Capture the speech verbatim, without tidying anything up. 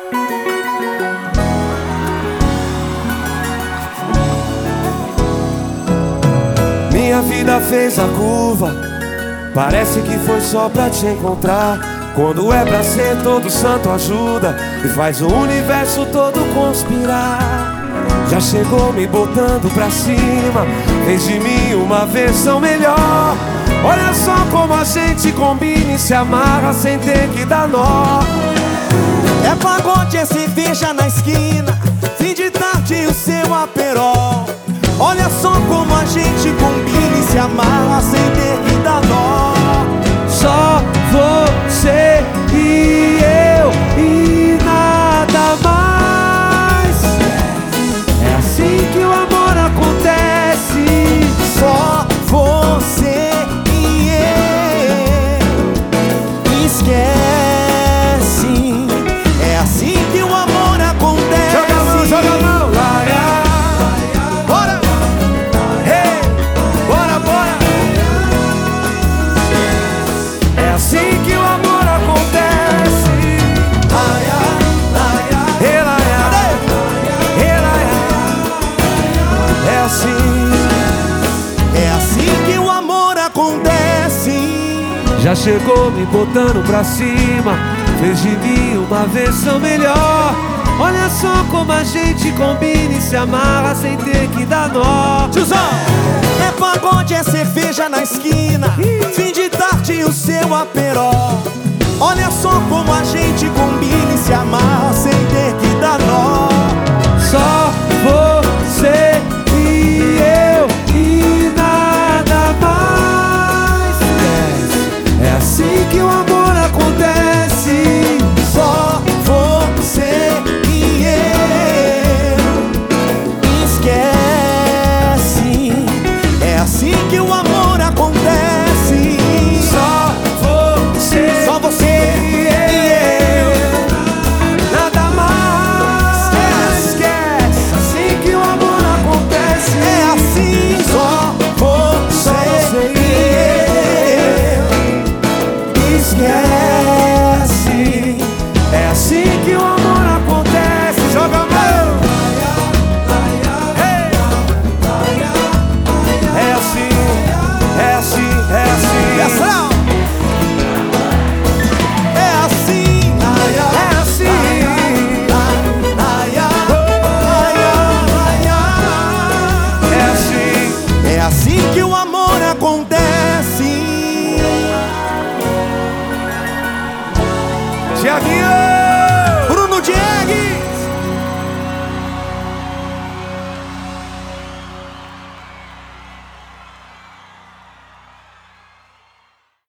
Minha vida fez a curva, parece que foi só pra te encontrar. Quando é pra ser, todo santo ajuda e faz o universo todo conspirar. Já chegou me botando pra cima, fez de mim uma versão melhor. Olha só como a gente combina e se amarra sem ter que dar nó. É pagode, é cerveja na esquina, fim de tarde o seu aperol. Olha só como a gente combina e se amarra sem ter que dar nó. Só você e eu e nada mais. É assim que o amor acontece. Só você e eu. Esquece. É assim que o amor acontece. Joga a mão, joga a mão, larga. Bora! Hey, bora, bora. É assim que o amor acontece. Hey, laia. Hey, laia. É assim. É assim que o amor acontece. Já chegou me botando pra cima, fez de mim uma versão melhor. Olha só como a gente combina e se amarra sem ter que dar nó. Tiozão! É pagode, é cerveja na esquina, fim de tarde o seu aperol. Olha só como a gente combina e se amarra sem ter que dar nó. Só você e eu e nada mais. É, é assim que o amor acontece. Só você e eu. Esquece. É assim que o amor acontece. Só você, Só você e eu, nada mais. Esquece. Assim que o amor acontece. É assim. Só Só você você e eu. Esquece. É assim que o amor acontece. Joga a mão. Hey. É assim, é assim, é assim. Ação. É assim. É assim. É assim. É assim que o amor acontece. Tiaguinho.